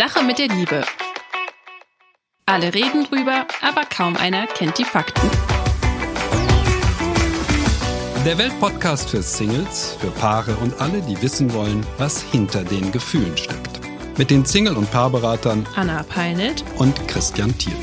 Sache mit der Liebe. Alle reden drüber, aber kaum einer kennt die Fakten. Der Weltpodcast für Singles, für Paare und alle, die wissen wollen, was hinter den Gefühlen steckt. Mit den Single- und Paarberatern Anna Peinelt und Christian Thiel.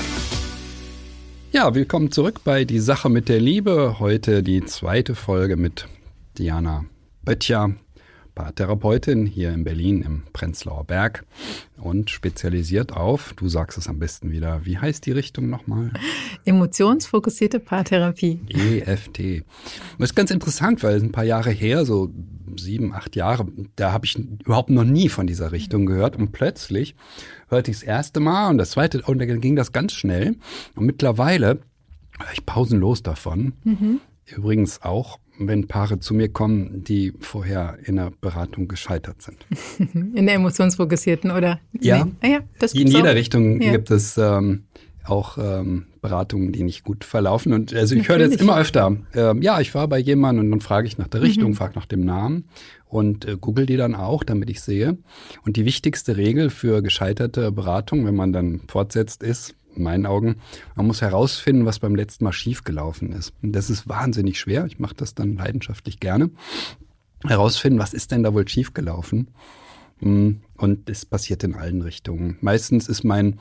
Ja, willkommen zurück bei Die Sache mit der Liebe. Heute die zweite Folge mit Diana Böttcher, Paartherapeutin hier in Berlin im Prenzlauer Berg und spezialisiert auf, du sagst es am besten wieder, wie heißt die Richtung nochmal? Emotionsfokussierte Paartherapie. EFT. Das ist ganz interessant, weil es ein paar Jahre her, so 7, 8 Jahre, da habe ich überhaupt noch nie von dieser Richtung gehört und plötzlich hörte ich das erste Mal und das zweite, und dann ging das ganz schnell und mittlerweile höre ich pausenlos davon. Übrigens auch, wenn Paare zu mir kommen, die vorher in der Beratung gescheitert sind. In der emotionsfokussierten, oder? Ja, nee. Ja, das in jeder auch. Richtung Ja. gibt es auch Beratungen, die nicht gut verlaufen. Und also ich höre jetzt immer öfter, ich war bei jemandem und dann frage ich nach der Richtung, frage nach dem Namen und google die dann auch, damit ich sehe. Und die wichtigste Regel für gescheiterte Beratung, wenn man dann fortsetzt, ist, in meinen Augen, man muss herausfinden, was beim letzten Mal schiefgelaufen ist. Und das ist wahnsinnig schwer. Ich mache das dann leidenschaftlich gerne. Herausfinden, was ist denn da wohl schiefgelaufen? Und es passiert in allen Richtungen. Meistens ist mein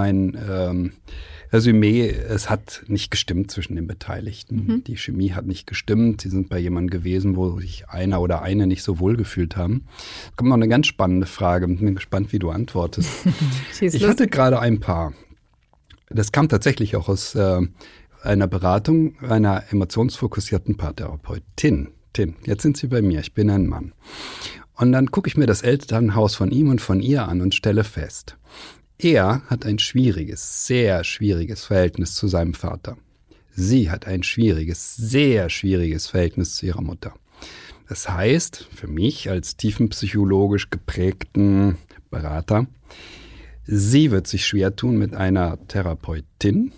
Resümee, es hat nicht gestimmt zwischen den Beteiligten. Die Chemie hat nicht gestimmt. Sie sind bei jemandem gewesen, wo sich einer oder eine nicht so wohl gefühlt haben. Da kommt noch eine ganz spannende Frage. Bin gespannt, wie du antwortest. Ich hatte gerade ein Paar. Das kam tatsächlich auch aus einer Beratung einer emotionsfokussierten Paartherapeutin. Jetzt sind sie bei mir, ich bin ein Mann. Und dann gucke ich mir das Elternhaus von ihm und von ihr an und stelle fest, er hat ein schwieriges, sehr schwieriges Verhältnis zu seinem Vater. Sie hat ein schwieriges, sehr schwieriges Verhältnis zu ihrer Mutter. Das heißt, für mich als tiefenpsychologisch geprägten Berater, sie wird sich schwer tun mit einer Therapeutin.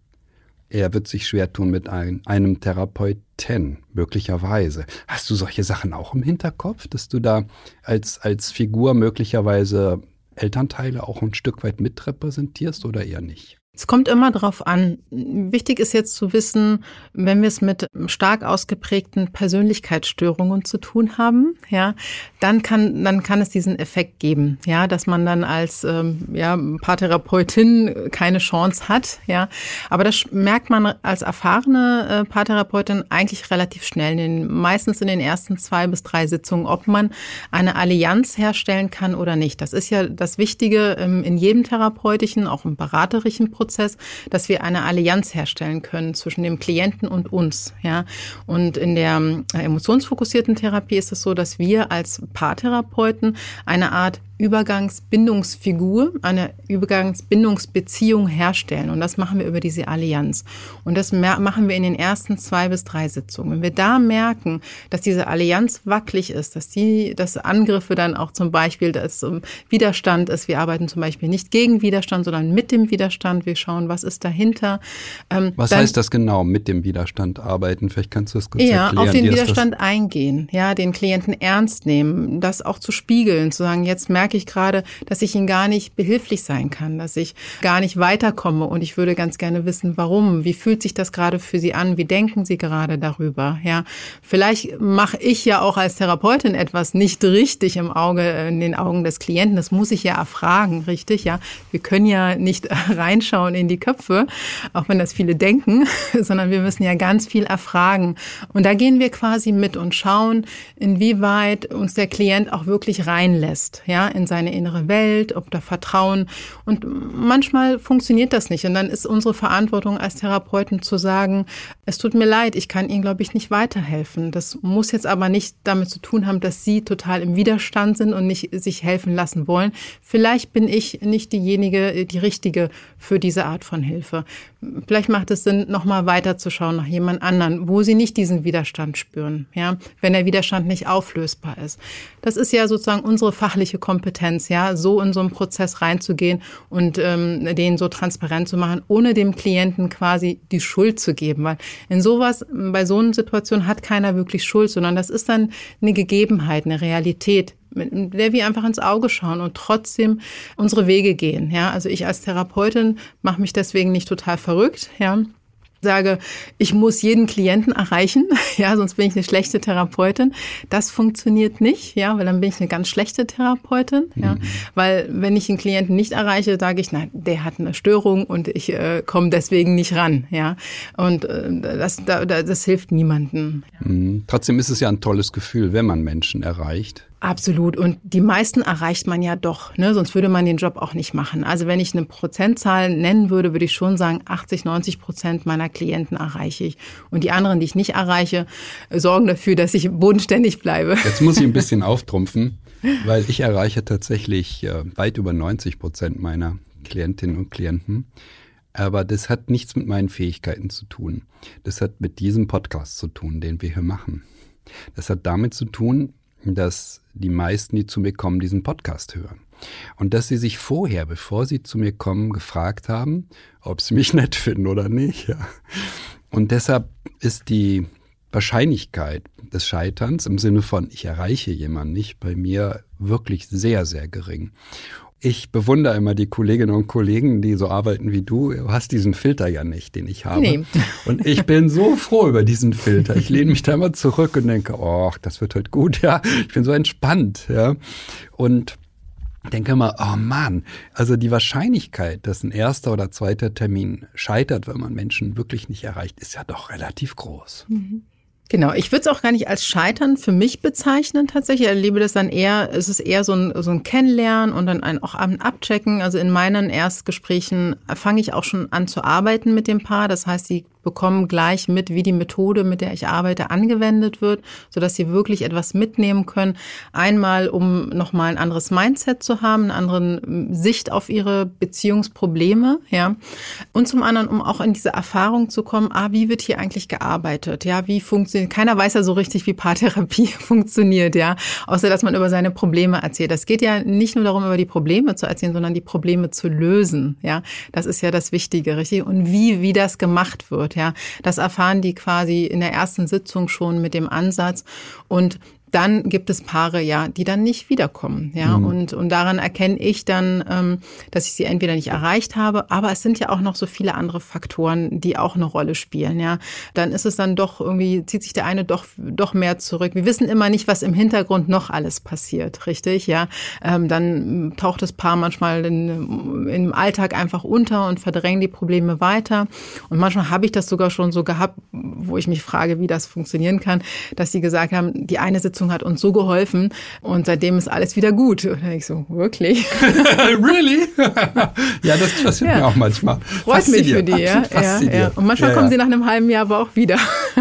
Er wird sich schwer tun mit einem Therapeuten, möglicherweise. Hast du solche Sachen auch im Hinterkopf, dass du da als Figur möglicherweise Elternteile auch ein Stück weit mitrepräsentierst oder eher nicht? Es kommt immer drauf an. Wichtig ist jetzt zu wissen, wenn wir es mit stark ausgeprägten Persönlichkeitsstörungen zu tun haben, ja, dann kann es diesen Effekt geben, ja, dass man dann als Paartherapeutin keine Chance hat, ja. Aber das merkt man als erfahrene Paartherapeutin eigentlich relativ schnell, meistens in den ersten 2 bis 3 Sitzungen, ob man eine Allianz herstellen kann oder nicht. Das ist ja das Wichtige in jedem therapeutischen, auch im beraterischen Prozess, dass wir eine Allianz herstellen können zwischen dem Klienten und uns, ja. Und in der emotionsfokussierten Therapie ist es so, dass wir als Paartherapeuten eine Art Übergangsbindungsfigur, eine Übergangsbindungsbeziehung herstellen. Und das machen wir über diese Allianz. Und das machen wir in den ersten 2 bis 3 Sitzungen. Wenn wir da merken, dass diese Allianz wackelig ist, dass Angriffe dann auch zum Beispiel, dass Widerstand ist. Wir arbeiten zum Beispiel nicht gegen Widerstand, sondern mit dem Widerstand. Wir schauen, was ist dahinter. Was heißt das genau, mit dem Widerstand arbeiten? Vielleicht kannst du das kurz erklären. Ja, auf den Widerstand eingehen, ja, den Klienten ernst nehmen, das auch zu spiegeln, zu sagen, jetzt merke ich gerade, dass ich Ihnen gar nicht behilflich sein kann, dass ich gar nicht weiterkomme und ich würde ganz gerne wissen, warum. Wie fühlt sich das gerade für Sie an? Wie denken Sie gerade darüber? Ja, vielleicht mache ich ja auch als Therapeutin etwas nicht richtig in den Augen des Klienten. Das muss ich ja erfragen, richtig? Ja, wir können ja nicht reinschauen in die Köpfe, auch wenn das viele denken, sondern wir müssen ja ganz viel erfragen. Und da gehen wir quasi mit und schauen, inwieweit uns der Klient auch wirklich reinlässt, ja, in seine innere Welt, ob da Vertrauen. Und manchmal funktioniert das nicht. Und dann ist unsere Verantwortung als Therapeuten zu sagen, es tut mir leid, ich kann Ihnen, glaube ich, nicht weiterhelfen. Das muss jetzt aber nicht damit zu tun haben, dass Sie total im Widerstand sind und nicht sich helfen lassen wollen. Vielleicht bin ich nicht die Richtige für diese Art von Hilfe. Vielleicht macht es Sinn, nochmal weiterzuschauen nach jemand anderen, wo Sie nicht diesen Widerstand spüren, ja, wenn der Widerstand nicht auflösbar ist. Das ist ja sozusagen unsere fachliche Kompetenz, ja, so in so einen Prozess reinzugehen und den so transparent zu machen, ohne dem Klienten quasi die Schuld zu geben, weil bei so einer Situation hat keiner wirklich Schuld, sondern das ist dann eine Gegebenheit, eine Realität, mit der wir einfach ins Auge schauen und trotzdem unsere Wege gehen. Ja, also ich als Therapeutin mache mich deswegen nicht total verrückt, ja. Sage, ich muss jeden Klienten erreichen, ja, sonst bin ich eine schlechte Therapeutin. Das funktioniert nicht, ja, weil dann bin ich eine ganz schlechte Therapeutin, ja, weil wenn ich einen Klienten nicht erreiche, sage ich, nein, der hat eine Störung und ich komme deswegen nicht ran, ja, und das hilft niemandem. Ja. Trotzdem ist es ja ein tolles Gefühl, wenn man Menschen erreicht. Absolut. Und die meisten erreicht man ja doch, ne? Sonst würde man den Job auch nicht machen. Also wenn ich eine Prozentzahl nennen würde, würde ich schon sagen, 80-90% meiner Klienten erreiche ich. Und die anderen, die ich nicht erreiche, sorgen dafür, dass ich bodenständig bleibe. Jetzt muss ich ein bisschen auftrumpfen, weil ich erreiche tatsächlich weit über 90% meiner Klientinnen und Klienten. Aber das hat nichts mit meinen Fähigkeiten zu tun. Das hat mit diesem Podcast zu tun, den wir hier machen. Das hat damit zu tun, dass die meisten, die zu mir kommen, diesen Podcast hören. Und dass sie sich vorher, bevor sie zu mir kommen, gefragt haben, ob sie mich nett finden oder nicht. Ja. Und deshalb ist die Wahrscheinlichkeit des Scheiterns im Sinne von, ich erreiche jemanden nicht, bei mir wirklich sehr, sehr gering. Ich bewundere immer die Kolleginnen und Kollegen, die so arbeiten wie du. Du hast diesen Filter ja nicht, den ich habe. Nee. Und ich bin so froh über diesen Filter. Ich lehne mich da immer zurück und denke, oh, das wird heute gut, ja. Ich bin so entspannt, ja. Und denke immer, oh Mann, also die Wahrscheinlichkeit, dass ein erster oder zweiter Termin scheitert, wenn man Menschen wirklich nicht erreicht, ist ja doch relativ groß. Genau, ich würde es auch gar nicht als Scheitern für mich bezeichnen tatsächlich. Ich erlebe das dann eher, es ist eher so ein Kennenlernen und dann auch ein Abchecken. Also in meinen Erstgesprächen fange ich auch schon an zu arbeiten mit dem Paar. Das heißt, sie bekommen gleich mit, wie die Methode, mit der ich arbeite, angewendet wird, sodass sie wirklich etwas mitnehmen können. Einmal, um nochmal ein anderes Mindset zu haben, eine andere Sicht auf ihre Beziehungsprobleme, ja. Und zum anderen, um auch in diese Erfahrung zu kommen, wie wird hier eigentlich gearbeitet, ja, wie funktioniert, keiner weiß ja so richtig, wie Paartherapie funktioniert, ja, außer dass man über seine Probleme erzählt. Das geht ja nicht nur darum, über die Probleme zu erzählen, sondern die Probleme zu lösen, ja. Das ist ja das Wichtige, richtig? Und wie das gemacht wird. Ja, das erfahren die quasi in der ersten Sitzung schon mit dem Ansatz. Und dann gibt es Paare, ja, die dann nicht wiederkommen, ja, und daran erkenne ich dann, dass ich sie entweder nicht erreicht habe, aber es sind ja auch noch so viele andere Faktoren, die auch eine Rolle spielen, ja. Dann ist es dann doch irgendwie, zieht sich der eine doch mehr zurück. Wir wissen immer nicht, was im Hintergrund noch alles passiert, richtig, ja. Dann taucht das Paar manchmal im Alltag einfach unter und verdrängt die Probleme weiter. Und manchmal habe ich das sogar schon so gehabt, wo ich mich frage, wie das funktionieren kann, dass sie gesagt haben, die eine Sitzung hat uns so geholfen und seitdem ist alles wieder gut. Und dann denke ich so, wirklich? Really? Ja, das passiert mir auch manchmal. Freut mich für die, ja. Und manchmal kommen sie nach einem halben Jahr aber auch wieder.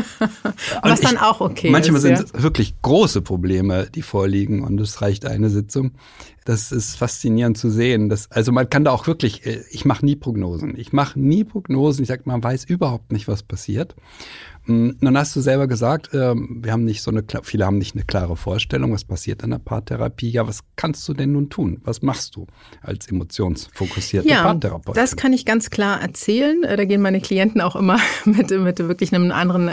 Was dann auch okay manchmal ist. Manchmal sind wirklich große Probleme, die vorliegen und es reicht eine Sitzung. Das ist faszinierend zu sehen. Also man kann da auch wirklich, ich mache nie Prognosen. Ich sage, man weiß überhaupt nicht, was passiert. Dann hast du selber gesagt, viele haben nicht eine klare Vorstellung, was passiert in der Paartherapie. Ja, was kannst du denn nun tun? Was machst du als emotionsfokussierte Paartherapeutin? Das kann ich ganz klar erzählen. Da gehen meine Klienten auch immer mit wirklich einem anderen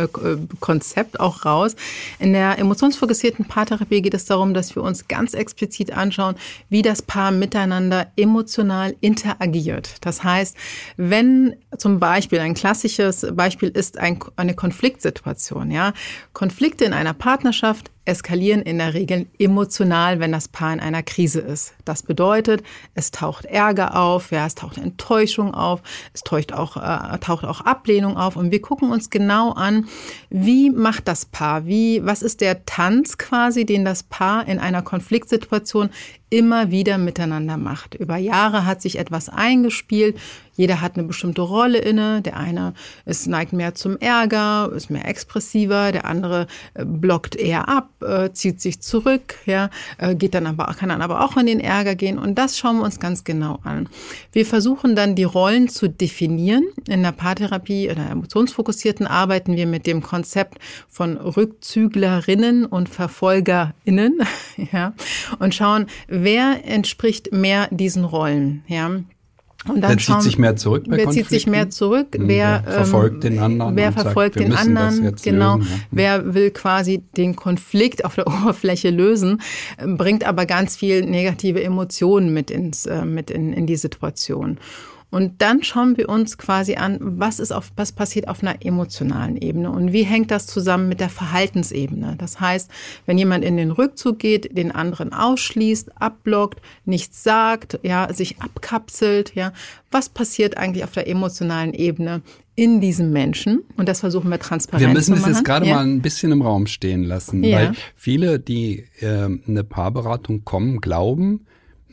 Konzept auch raus. In der emotionsfokussierten Paartherapie geht es darum, dass wir uns ganz explizit anschauen, wie das Paar miteinander emotional interagiert. Das heißt, wenn zum Beispiel, ein klassisches Beispiel ist eine Konfliktsituation, ja. Konflikte in einer Partnerschaft eskalieren in der Regel emotional, wenn das Paar in einer Krise ist. Das bedeutet, es taucht Ärger auf, ja, es taucht Enttäuschung auf, es taucht auch Ablehnung auf und wir gucken uns genau an, wie macht das Paar, was ist der Tanz quasi, den das Paar in einer Konfliktsituation immer wieder miteinander macht. Über Jahre hat sich etwas eingespielt, jeder hat eine bestimmte Rolle inne, der eine neigt mehr zum Ärger, ist mehr expressiver, der andere blockt eher ab, zieht sich zurück, ja, kann dann aber auch in den Ärger gehen und das schauen wir uns ganz genau an. Wir versuchen dann die Rollen zu definieren. In der Paartherapie, in der emotionsfokussierten arbeiten wir mit dem Konzept von Rückzüglerinnen und VerfolgerInnen, ja, und schauen, wer entspricht mehr diesen Rollen, ja. Und dann zieht sich mehr zurück bei Konflikten? Wer zieht sich mehr zurück? Wer verfolgt den anderen? Wer verfolgt den anderen? Genau. Lösen, ja. Wer will quasi den Konflikt auf der Oberfläche lösen, bringt aber ganz viel negative Emotionen mit in die Situation. Und dann schauen wir uns quasi an, was passiert auf einer emotionalen Ebene und wie hängt das zusammen mit der Verhaltensebene. Das heißt, wenn jemand in den Rückzug geht, den anderen ausschließt, abblockt, nichts sagt, ja, sich abkapselt, ja, was passiert eigentlich auf der emotionalen Ebene in diesem Menschen? Und das versuchen wir transparent zu machen. Wir müssen es jetzt gerade mal ein bisschen im Raum stehen lassen, weil viele, die eine Paarberatung kommen, glauben,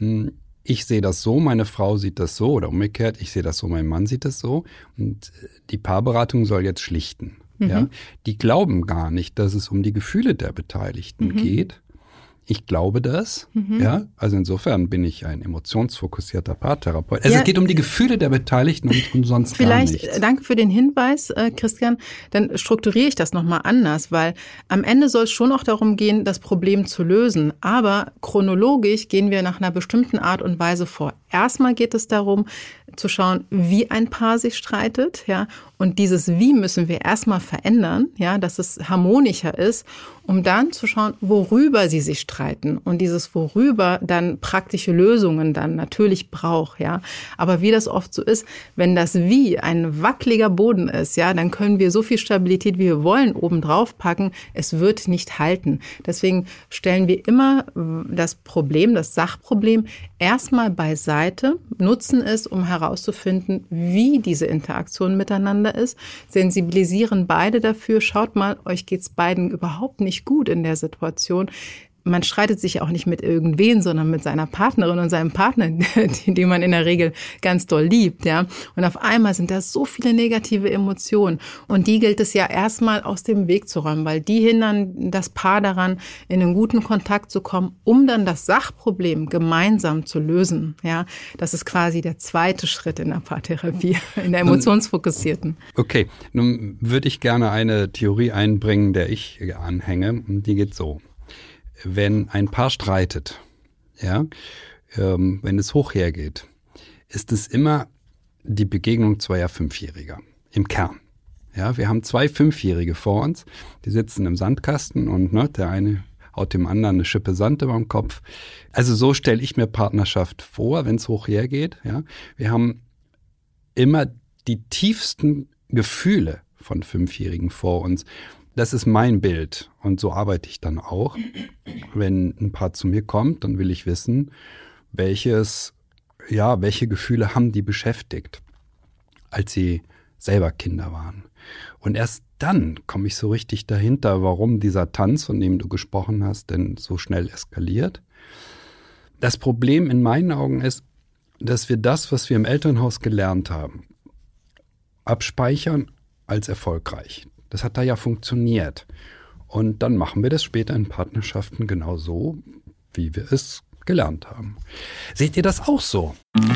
ich sehe das so, meine Frau sieht das so oder umgekehrt, ich sehe das so, mein Mann sieht das so und die Paarberatung soll jetzt schlichten. Ja? Die glauben gar nicht, dass es um die Gefühle der Beteiligten geht. Ich glaube das, ja. Also insofern bin ich ein emotionsfokussierter Paartherapeut. Also es geht um die Gefühle der Beteiligten und sonst gar nichts. Vielleicht, danke für den Hinweis, Christian. Dann strukturiere ich das nochmal anders, weil am Ende soll es schon auch darum gehen, das Problem zu lösen. Aber chronologisch gehen wir nach einer bestimmten Art und Weise vor. Erstmal geht es darum, zu schauen, wie ein Paar sich streitet, ja. Und dieses Wie müssen wir erstmal verändern, ja, dass es harmonischer ist, um dann zu schauen, worüber sie sich streiten. Und dieses Worüber dann praktische Lösungen dann natürlich braucht, ja. Aber wie das oft so ist, wenn das Wie ein wackeliger Boden ist, ja, dann können wir so viel Stabilität, wie wir wollen, oben drauf packen. Es wird nicht halten. Deswegen stellen wir immer das Problem, das Sachproblem erstmal beiseite, nutzen es, um herauszufinden, wie diese Interaktion miteinander ist, sensibilisieren beide dafür, schaut mal, euch geht's beiden überhaupt nicht gut in der Situation. Man streitet sich auch nicht mit irgendwen, sondern mit seiner Partnerin und seinem Partner, die man in der Regel ganz doll liebt, ja. Und auf einmal sind da so viele negative Emotionen. Und die gilt es ja erstmal aus dem Weg zu räumen, weil die hindern das Paar daran, in einen guten Kontakt zu kommen, um dann das Sachproblem gemeinsam zu lösen, ja. Das ist quasi der zweite Schritt in der Paartherapie, in der emotionsfokussierten. Okay, nun würde ich gerne eine Theorie einbringen, der ich anhänge. Und die geht so. Wenn ein Paar streitet, ja, wenn es hoch hergeht, ist es immer die Begegnung zweier Fünfjähriger im Kern. Ja, wir haben 2 Fünfjährige vor uns, die sitzen im Sandkasten und der eine haut dem anderen eine Schippe Sand über den Kopf. Also so stelle ich mir Partnerschaft vor, wenn es hoch hergeht. Ja, wir haben immer die tiefsten Gefühle von Fünfjährigen vor uns. Das ist mein Bild und so arbeite ich dann auch. Wenn ein Paar zu mir kommt, dann will ich wissen, welche Gefühle haben die beschäftigt, als sie selber Kinder waren. Und erst dann komme ich so richtig dahinter, warum dieser Tanz, von dem du gesprochen hast, denn so schnell eskaliert. Das Problem in meinen Augen ist, dass wir das, was wir im Elternhaus gelernt haben, abspeichern als erfolgreich. Das hat da ja funktioniert. Und dann machen wir das später in Partnerschaften genau so, wie wir es gelernt haben. Seht ihr das auch so?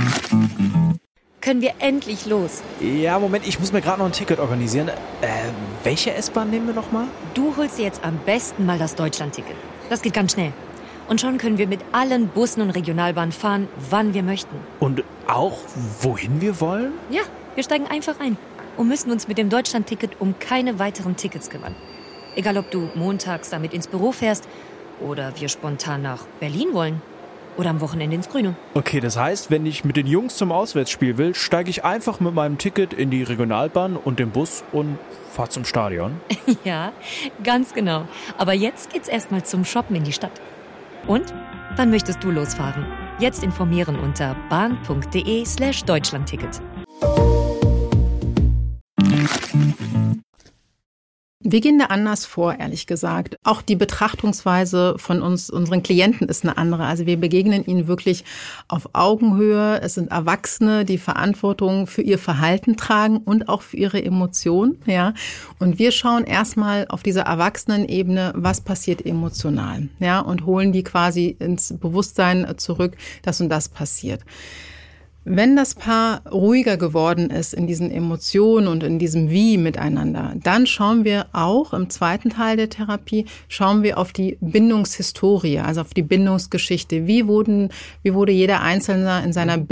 Können wir endlich los? Ja, Moment, ich muss mir gerade noch ein Ticket organisieren. Welche S-Bahn nehmen wir nochmal? Du holst dir jetzt am besten mal das Deutschland-Ticket. Das geht ganz schnell. Und schon können wir mit allen Bussen und Regionalbahnen fahren, wann wir möchten. Und auch, wohin wir wollen? Ja, wir steigen einfach ein und müssen uns mit dem Deutschland-Ticket um keine weiteren Tickets kümmern. Egal, ob du montags damit ins Büro fährst oder wir spontan nach Berlin wollen oder am Wochenende ins Grüne. Okay, das heißt, wenn ich mit den Jungs zum Auswärtsspiel will, steige ich einfach mit meinem Ticket in die Regionalbahn und den Bus und fahre zum Stadion? Ja, ganz genau. Aber jetzt geht's erstmal zum Shoppen in die Stadt. Und? Wann möchtest du losfahren? Jetzt informieren unter bahn.de/Deutschlandticket. Wir gehen da anders vor, ehrlich gesagt. Auch die Betrachtungsweise von uns, unseren Klienten, ist eine andere. Also wir begegnen ihnen wirklich auf Augenhöhe. Es sind Erwachsene, die Verantwortung für ihr Verhalten tragen und auch für ihre Emotionen. Ja. Und wir schauen erstmal auf dieser Erwachsenenebene, was passiert emotional, ja, und holen die quasi ins Bewusstsein zurück, dass und das passiert. Wenn das Paar ruhiger geworden ist in diesen Emotionen und in diesem Wie miteinander, dann schauen wir auch im zweiten Teil der Therapie, schauen wir auf die Bindungshistorie, also auf die Bindungsgeschichte. Wie wurde jeder Einzelne in seinem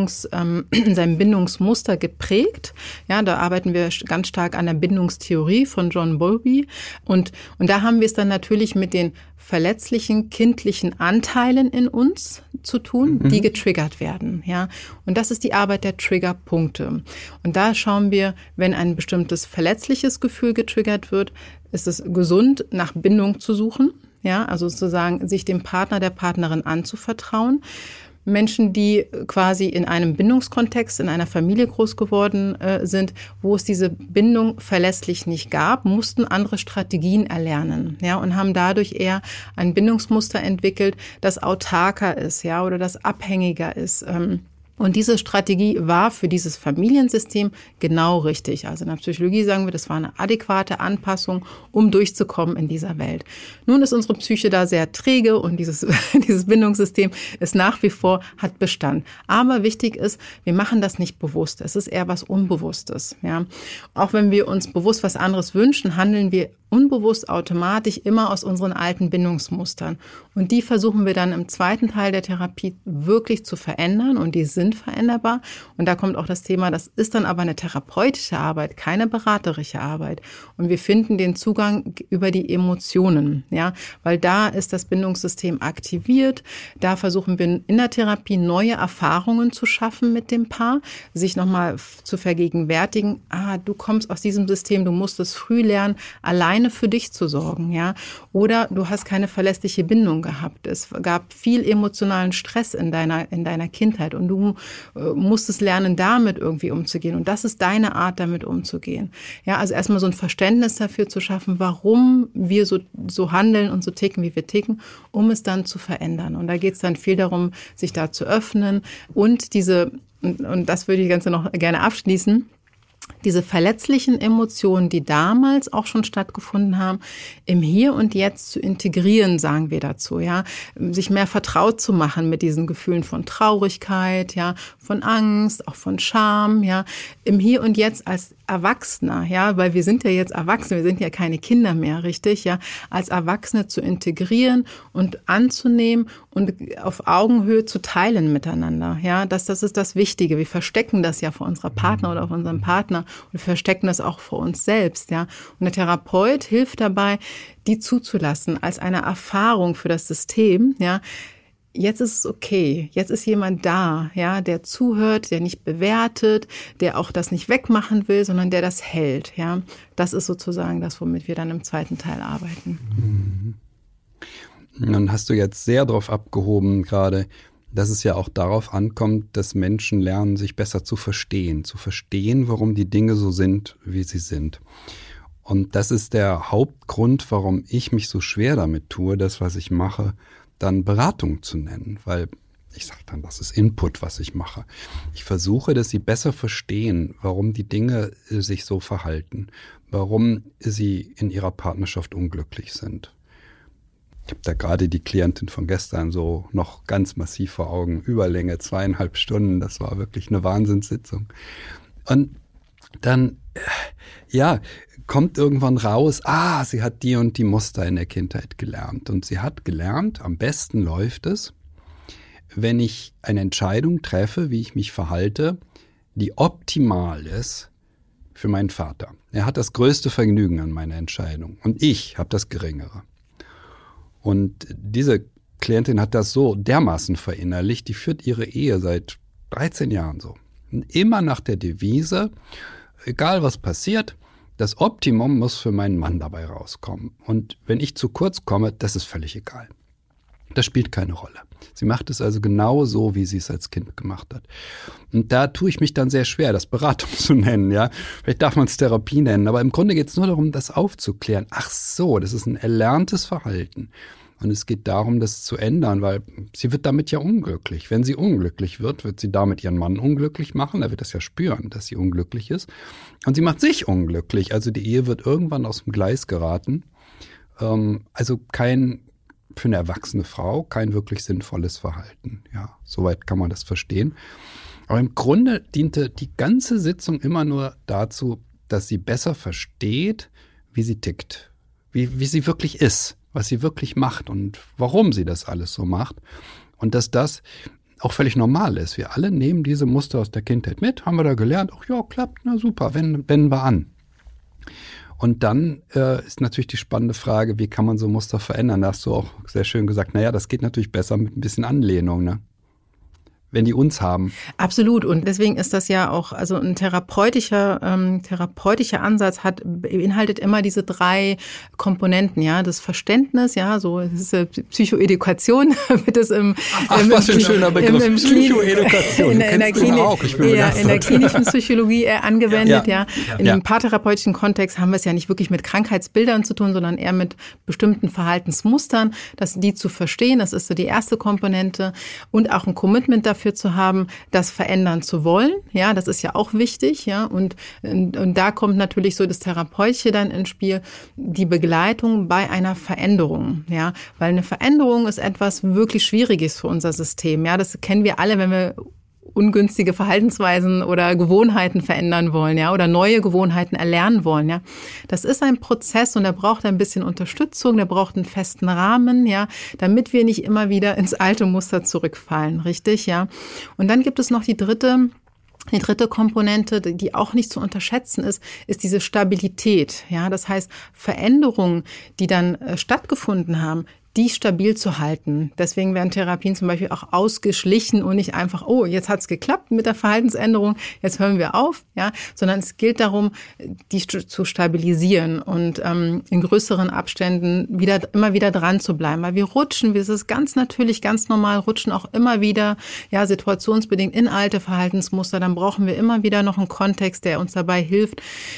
Bindungsmuster geprägt? Ja, da arbeiten wir ganz stark an der Bindungstheorie von John Bowlby. Und da haben wir es dann natürlich mit den verletzlichen kindlichen Anteilen in uns zu tun, die getriggert werden, ja. Und das ist die Arbeit der Triggerpunkte. Und da schauen wir, wenn ein bestimmtes verletzliches Gefühl getriggert wird, ist es gesund, nach Bindung zu suchen, ja, also sozusagen sich dem Partner, der Partnerin anzuvertrauen. Menschen, die quasi in einem Bindungskontext, in einer Familie groß geworden sind, wo es diese Bindung verlässlich nicht gab, mussten andere Strategien erlernen, ja, und haben dadurch eher ein Bindungsmuster entwickelt, das autarker ist, ja, oder das abhängiger ist. Und diese Strategie war für dieses Familiensystem genau richtig. Also in der Psychologie sagen wir, das war eine adäquate Anpassung, um durchzukommen in dieser Welt. Nun ist unsere Psyche da sehr träge und dieses Bindungssystem ist nach wie vor, hat Bestand. Aber wichtig ist, wir machen das nicht bewusst. Es ist eher was Unbewusstes. Ja. Auch wenn wir uns bewusst was anderes wünschen, handeln wir unbewusst automatisch immer aus unseren alten Bindungsmustern. Und die versuchen wir dann im zweiten Teil der Therapie wirklich zu verändern und die sind veränderbar. Und da kommt auch das Thema, das ist dann aber eine therapeutische Arbeit, keine beraterische Arbeit. Und wir finden den Zugang über die Emotionen, ja, weil da ist das Bindungssystem aktiviert. Da versuchen wir in der Therapie neue Erfahrungen zu schaffen mit dem Paar, sich nochmal zu vergegenwärtigen, du kommst aus diesem System, du musst es früh lernen, alleine für dich zu sorgen, ja. Oder du hast keine verlässliche Bindung gehabt. Es gab viel emotionalen Stress in deiner Kindheit und du musstest lernen, damit irgendwie umzugehen. Und das ist deine Art, damit umzugehen. Ja, also erstmal so ein Verständnis dafür zu schaffen, warum wir so handeln und so ticken, wie wir ticken, um es dann zu verändern. Und da geht es dann viel darum, sich da zu öffnen und und das würde ich ganz noch gerne abschließen, diese verletzlichen Emotionen, die damals auch schon stattgefunden haben, im Hier und Jetzt zu integrieren, sagen wir dazu, ja, sich mehr vertraut zu machen mit diesen Gefühlen von Traurigkeit, ja, von Angst, auch von Scham, ja, im Hier und Jetzt als Erwachsener, ja, weil wir sind ja jetzt Erwachsene, wir sind ja keine Kinder mehr, richtig, ja, als Erwachsene zu integrieren und anzunehmen und auf Augenhöhe zu teilen miteinander, ja, das ist das Wichtige. Wir verstecken das ja vor unserer Partner oder vor unserem Partner und verstecken das auch vor uns selbst, ja. Und der Therapeut hilft dabei, die zuzulassen als eine Erfahrung für das System, ja. Jetzt ist es okay. Jetzt ist jemand da, ja, der zuhört, der nicht bewertet, der auch das nicht wegmachen will, sondern der das hält, ja. Das ist sozusagen das, womit wir dann im zweiten Teil arbeiten. Dann hast du jetzt sehr darauf abgehoben gerade, dass es ja auch darauf ankommt, dass Menschen lernen, sich besser zu verstehen, warum die Dinge so sind, wie sie sind. Und das ist der Hauptgrund, warum ich mich so schwer damit tue, das, was ich mache, dann Beratung zu nennen, weil ich sage dann, das ist Input, was ich mache. Ich versuche, dass sie besser verstehen, warum die Dinge sich so verhalten, warum sie in ihrer Partnerschaft unglücklich sind. Ich habe da gerade die Klientin von gestern so noch ganz massiv vor Augen, Überlänge 2,5 Stunden, das war wirklich eine Wahnsinnssitzung. Und dann, kommt irgendwann raus, sie hat die und die Muster in der Kindheit gelernt. Und sie hat gelernt, am besten läuft es, wenn ich eine Entscheidung treffe, wie ich mich verhalte, die optimal ist für meinen Vater. Er hat das größte Vergnügen an meiner Entscheidung und ich habe das geringere. Und diese Klientin hat das so dermaßen verinnerlicht, die führt ihre Ehe seit 13 Jahren so. Und immer nach der Devise, egal was passiert, das Optimum muss für meinen Mann dabei rauskommen. Und wenn ich zu kurz komme, das ist völlig egal. Das spielt keine Rolle. Sie macht es also genau so, wie sie es als Kind gemacht hat. Und da tue ich mich dann sehr schwer, das Beratung zu nennen, ja. Vielleicht darf man es Therapie nennen, aber im Grunde geht es nur darum, das aufzuklären. Ach so, das ist ein erlerntes Verhalten. Und es geht darum, das zu ändern, weil sie wird damit ja unglücklich. Wenn sie unglücklich wird, wird sie damit ihren Mann unglücklich machen. Er wird das ja spüren, dass sie unglücklich ist. Und sie macht sich unglücklich. Also die Ehe wird irgendwann aus dem Gleis geraten. Also für eine erwachsene Frau kein wirklich sinnvolles Verhalten. Ja, soweit kann man das verstehen. Aber im Grunde diente die ganze Sitzung immer nur dazu, dass sie besser versteht, wie sie tickt, wie sie wirklich ist, was sie wirklich macht und warum sie das alles so macht. Und dass das auch völlig normal ist. Wir alle nehmen diese Muster aus der Kindheit mit, haben wir da gelernt, ach ja, klappt, na super, wenden wir an. Und dann ist natürlich die spannende Frage, wie kann man so Muster verändern? Da hast du auch sehr schön gesagt, naja, das geht natürlich besser mit ein bisschen Anlehnung, ne? Wenn die uns haben. Absolut. Und deswegen ist das ja auch, also ein therapeutischer Ansatz beinhaltet immer diese 3 Komponenten, ja, das Verständnis, ja, so, das ist Psychoedukation, wird es was für ein schöner Begriff. Psychoedukation. In der klinischen Psychologie angewendet, ja. In dem paartherapeutischen Kontext haben wir es ja nicht wirklich mit Krankheitsbildern zu tun, sondern eher mit bestimmten Verhaltensmustern, die zu verstehen, das ist so die erste Komponente und auch ein Commitment dafür zu haben, das verändern zu wollen. Ja, das ist ja auch wichtig. Ja, und da kommt natürlich so das Therapeutische dann ins Spiel, die Begleitung bei einer Veränderung. Ja, weil eine Veränderung ist etwas wirklich Schwieriges für unser System. Ja, das kennen wir alle, wenn wir ungünstige Verhaltensweisen oder Gewohnheiten verändern wollen, ja, oder neue Gewohnheiten erlernen wollen, ja. Das ist ein Prozess und der braucht ein bisschen Unterstützung, der braucht einen festen Rahmen, ja, damit wir nicht immer wieder ins alte Muster zurückfallen, richtig, ja. Und dann gibt es noch die dritte Komponente, die auch nicht zu unterschätzen ist diese Stabilität, ja. Das heißt, Veränderungen, die dann stattgefunden haben, die stabil zu halten. Deswegen werden Therapien zum Beispiel auch ausgeschlichen und nicht einfach, oh, jetzt hat's geklappt mit der Verhaltensänderung, jetzt hören wir auf, ja, sondern es gilt darum, die zu stabilisieren und in größeren Abständen immer wieder dran zu bleiben, weil wir rutschen, das ist ganz natürlich, ganz normal, rutschen auch immer wieder, ja, situationsbedingt in alte Verhaltensmuster, dann brauchen wir immer wieder noch einen Kontext, der uns dabei hilft,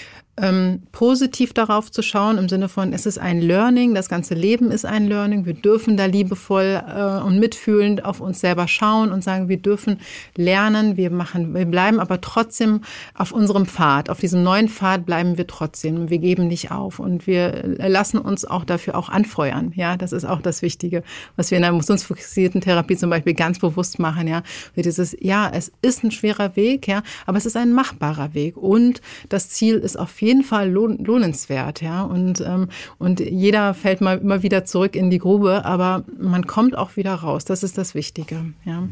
positiv darauf zu schauen, im Sinne von, es ist ein Learning, das ganze Leben ist ein Learning, wir dürfen da liebevoll und mitfühlend auf uns selber schauen und sagen, wir dürfen lernen, wir bleiben aber trotzdem auf unserem Pfad, auf diesem neuen Pfad bleiben wir trotzdem, wir geben nicht auf und wir lassen uns auch dafür auch anfeuern, ja, das ist auch das Wichtige, was wir in der emotionsfokussierten Therapie zum Beispiel ganz bewusst machen, ja, dieses, ja, es ist ein schwerer Weg, ja, aber es ist ein machbarer Weg und das Ziel ist auf jeden Fall lohnenswert, ja, und jeder fällt mal immer wieder zurück in die Grube, aber man kommt auch wieder raus, das ist das Wichtige, ja.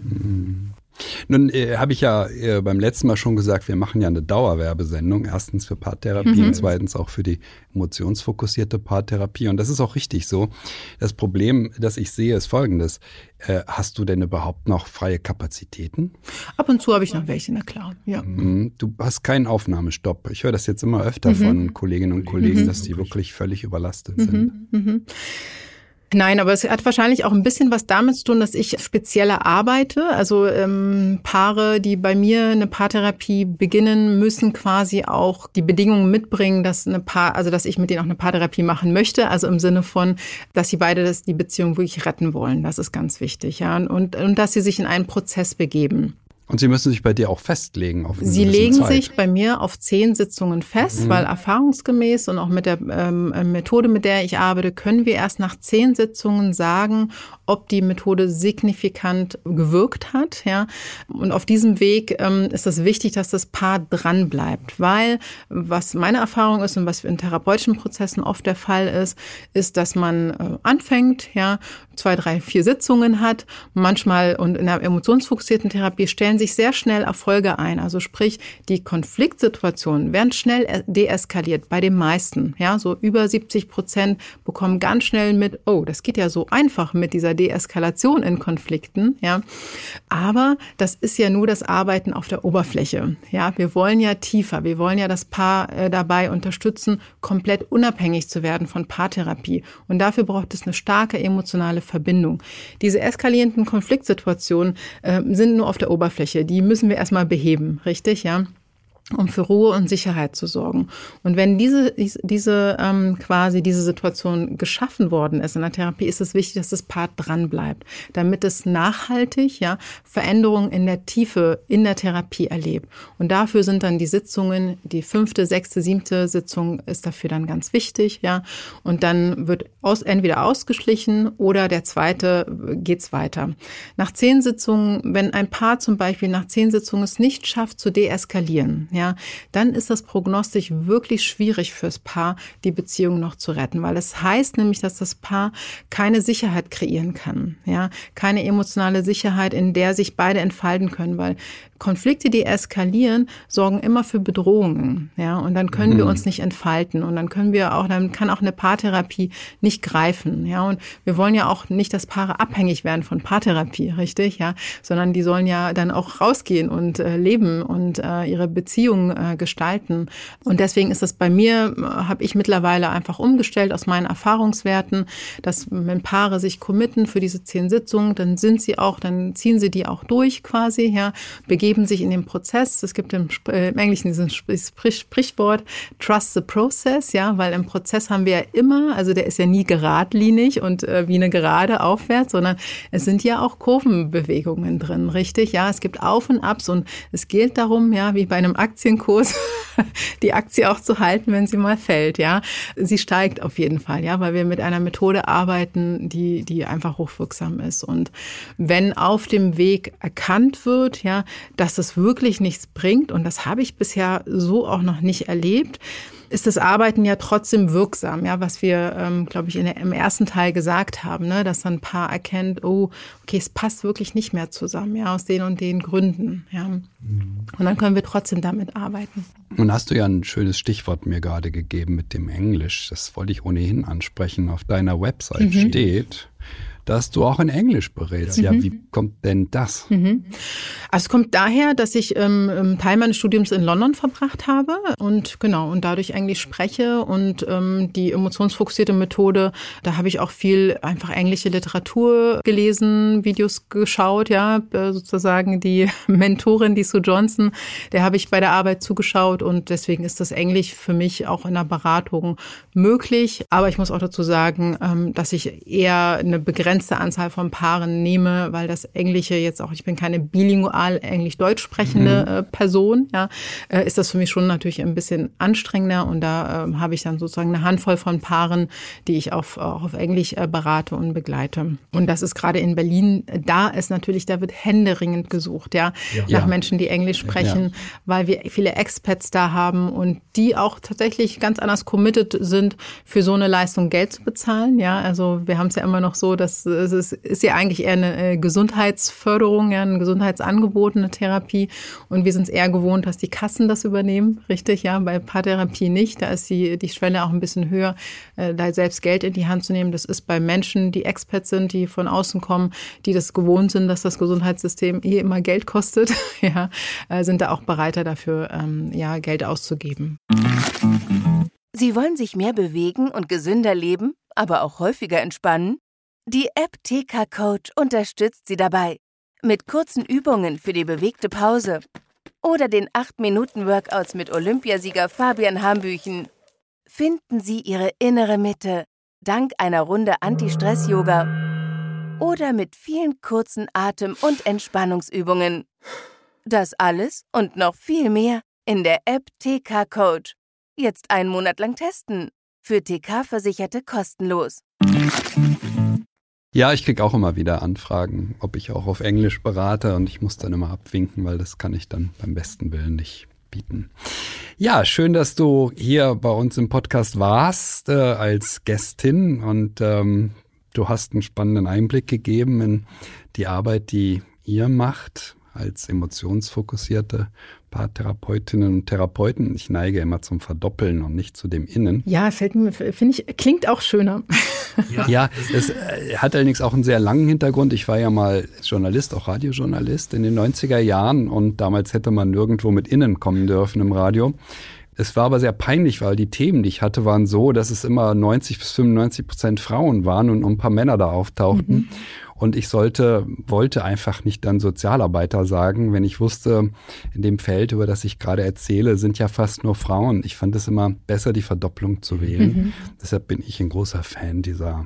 Nun habe ich ja beim letzten Mal schon gesagt, wir machen ja eine Dauerwerbesendung. Erstens für Paartherapie und zweitens auch für die emotionsfokussierte Paartherapie. Und das ist auch richtig so. Das Problem, das ich sehe, ist folgendes. Hast du denn überhaupt noch freie Kapazitäten? Ab und zu habe ich noch welche, na klar. Ja. Du hast keinen Aufnahmestopp. Ich höre das jetzt immer öfter von Kolleginnen und Kollegen, dass die wirklich völlig überlastet sind. Nein, aber es hat wahrscheinlich auch ein bisschen was damit zu tun, dass ich spezieller arbeite. Also Paare, die bei mir eine Paartherapie beginnen, müssen quasi auch die Bedingungen mitbringen, dass dass ich mit denen auch eine Paartherapie machen möchte. Also im Sinne von, dass sie beide die Beziehung wirklich retten wollen. Das ist ganz wichtig, ja. Und dass sie sich in einen Prozess begeben. Und Sie müssen sich bei dir auch festlegen auf eine Sie legen Zeit. Sich bei mir auf 10 Sitzungen fest, weil erfahrungsgemäß und auch mit der Methode, mit der ich arbeite, können wir erst nach 10 Sitzungen sagen, ob die Methode signifikant gewirkt hat. Ja. Und auf diesem Weg ist es wichtig, dass das Paar dran bleibt, weil was meine Erfahrung ist und was in therapeutischen Prozessen oft der Fall ist, dass man anfängt, ja, 2, 3, 4 Sitzungen hat, manchmal und in der emotionsfokussierten Therapie stellen sich sehr schnell Erfolge ein. Also sprich, die Konfliktsituationen werden schnell deeskaliert bei den meisten. Ja, so über 70% bekommen ganz schnell mit, oh, das geht ja so einfach mit dieser Deeskalation in Konflikten. Ja, aber das ist ja nur das Arbeiten auf der Oberfläche. Ja, wir wollen ja tiefer. Wir wollen ja das Paar dabei unterstützen, komplett unabhängig zu werden von Paartherapie. Und dafür braucht es eine starke emotionale Verbindung. Diese eskalierenden Konfliktsituationen sind nur auf der Oberfläche. Die müssen wir erstmal beheben, richtig, ja? um für Ruhe und Sicherheit zu sorgen. Und wenn diese Situation geschaffen worden ist in der Therapie, ist es wichtig, dass das Paar dran bleibt, damit es nachhaltig Veränderungen in der Tiefe in der Therapie erlebt. Und dafür sind dann die Sitzungen, die 5., 6., 7. Sitzung ist dafür dann ganz wichtig, Und dann wird entweder ausgeschlichen oder der 2. geht's weiter. Nach 10 Sitzungen, wenn ein Paar zum Beispiel nach 10 Sitzungen es nicht schafft zu deeskalieren, dann ist das prognostisch wirklich schwierig fürs Paar, die Beziehung noch zu retten, weil es heißt nämlich, dass das Paar keine Sicherheit kreieren kann, keine emotionale Sicherheit, in der sich beide entfalten können, weil Konflikte, die eskalieren, sorgen immer für Bedrohungen, und dann können wir uns nicht entfalten und dann kann auch eine Paartherapie nicht greifen, und wir wollen ja auch nicht, dass Paare abhängig werden von Paartherapie, richtig, sondern die sollen ja dann auch rausgehen und leben und ihre Beziehung gestalten. Und deswegen ist das bei mir, habe ich mittlerweile einfach umgestellt aus meinen Erfahrungswerten, dass wenn Paare sich committen für diese 10 Sitzungen, dann ziehen sie die auch durch quasi, begeben sich in den Prozess. Es gibt im Englischen dieses Sprichwort Trust the Process, weil im Prozess haben wir ja immer, also der ist ja nie geradlinig und wie eine Gerade aufwärts, sondern es sind ja auch Kurvenbewegungen drin, richtig? Es gibt Auf und Abs und es gilt darum, wie bei einem Aktienkurs, die Aktie auch zu halten, wenn sie mal fällt, Sie steigt auf jeden Fall, weil wir mit einer Methode arbeiten, die einfach hochwirksam ist. Und wenn auf dem Weg erkannt wird, dass es wirklich nichts bringt, und das habe ich bisher so auch noch nicht erlebt, ist das Arbeiten ja trotzdem wirksam, was wir, glaube ich, im ersten Teil gesagt haben, dass dann ein Paar erkennt, oh, okay, es passt wirklich nicht mehr zusammen, aus den und den Gründen, Und dann können wir trotzdem damit arbeiten. Nun hast du ja ein schönes Stichwort mir gerade gegeben mit dem Englisch. Das wollte ich ohnehin ansprechen. Auf deiner Website steht, dass du auch in Englisch berätst. Ja, wie kommt denn das? Also es kommt daher, dass ich Teil meines Studiums in London verbracht habe und dadurch Englisch spreche und die emotionsfokussierte Methode, da habe ich auch viel einfach englische Literatur gelesen, Videos geschaut, sozusagen die Mentorin, die Sue Johnson, der habe ich bei der Arbeit zugeschaut und deswegen ist das Englisch für mich auch in der Beratung möglich. Aber ich muss auch dazu sagen, dass ich eher eine begrenzte Anzahl von Paaren nehme, weil das Englische jetzt auch, ich bin keine bilingual Englisch-Deutsch sprechende Person, ist das für mich schon natürlich ein bisschen anstrengender und da habe ich dann sozusagen eine Handvoll von Paaren, die ich auch auf Englisch berate und begleite. Und das ist gerade in Berlin, da wird händeringend gesucht, nach Menschen, die Englisch sprechen, weil wir viele Expats da haben und die auch tatsächlich ganz anders committed sind, für so eine Leistung Geld zu bezahlen, also wir haben es ja immer noch so, dass es ist ja eigentlich eher eine Gesundheitsförderung, ein Gesundheitsangebot, eine Therapie. Und wir sind es eher gewohnt, dass die Kassen das übernehmen, richtig? Bei Paartherapie nicht. Da ist die Schwelle auch ein bisschen höher, da selbst Geld in die Hand zu nehmen. Das ist bei Menschen, die Experts sind, die von außen kommen, die das gewohnt sind, dass das Gesundheitssystem immer Geld kostet, sind da auch bereiter dafür, Geld auszugeben. Sie wollen sich mehr bewegen und gesünder leben, aber auch häufiger entspannen? Die App TK Coach unterstützt Sie dabei. Mit kurzen Übungen für die bewegte Pause oder den 8-Minuten-Workouts mit Olympiasieger Fabian Hambüchen. Finden Sie Ihre innere Mitte dank einer Runde Anti-Stress-Yoga oder mit vielen kurzen Atem- und Entspannungsübungen. Das alles und noch viel mehr in der App TK Coach. Jetzt 1 Monat lang testen. Für TK-Versicherte kostenlos. Ja, ich kriege auch immer wieder Anfragen, ob ich auch auf Englisch berate und ich muss dann immer abwinken, weil das kann ich dann beim besten Willen nicht bieten. Ja, schön, dass du hier bei uns im Podcast warst als Gästin und du hast einen spannenden Einblick gegeben in die Arbeit, die ihr macht als emotionsfokussierte Paartherapeutinnen und Therapeuten. Ich neige immer zum Verdoppeln und nicht zu dem Innen. Ja, klingt auch schöner. Ja, es hat allerdings auch einen sehr langen Hintergrund. Ich war ja mal Journalist, auch Radiojournalist in den 90er Jahren und damals hätte man nirgendwo mit Innen kommen dürfen im Radio. Es war aber sehr peinlich, weil die Themen, die ich hatte, waren so, dass es immer 90% bis 95% Frauen waren und ein paar Männer da auftauchten. Und ich wollte einfach nicht dann Sozialarbeiter sagen, wenn ich wusste, in dem Feld, über das ich gerade erzähle, sind ja fast nur Frauen. Ich fand es immer besser, die Verdopplung zu wählen. Deshalb bin ich ein großer Fan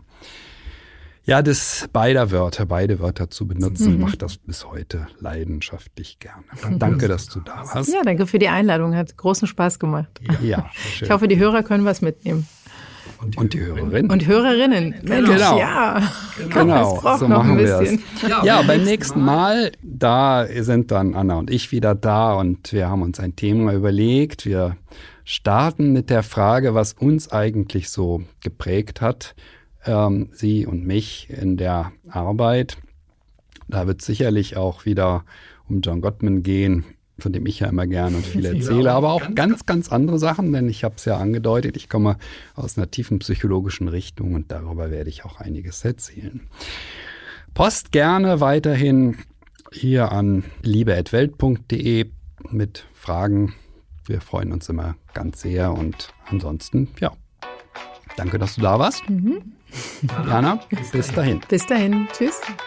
beide Wörter zu benutzen, mache das bis heute leidenschaftlich gerne. Danke, dass du da warst. Ja, danke für die Einladung. Hat großen Spaß gemacht. Ja, schön. Ich hoffe, die Hörer können was mitnehmen. Und die Hörerinnen. Und Hörerinnen. Mensch, genau. Ja. Genau, so machen wir es. Ja, ja, beim nächsten Mal, da sind dann Anna und ich wieder da und wir haben uns ein Thema überlegt. Wir starten mit der Frage, was uns eigentlich so geprägt hat, sie und mich in der Arbeit. Da wird sicherlich auch wieder um John Gottman gehen, von dem ich ja immer gerne und viel erzähle, aber auch ganz, ganz andere Sachen, denn ich habe es ja angedeutet, ich komme aus einer tiefen psychologischen Richtung und darüber werde ich auch einiges erzählen. Post gerne weiterhin hier an liebe@welt.de mit Fragen. Wir freuen uns immer ganz sehr und ansonsten, ja, danke, dass du da warst. Jana, bis dahin. Bis dahin. Tschüss.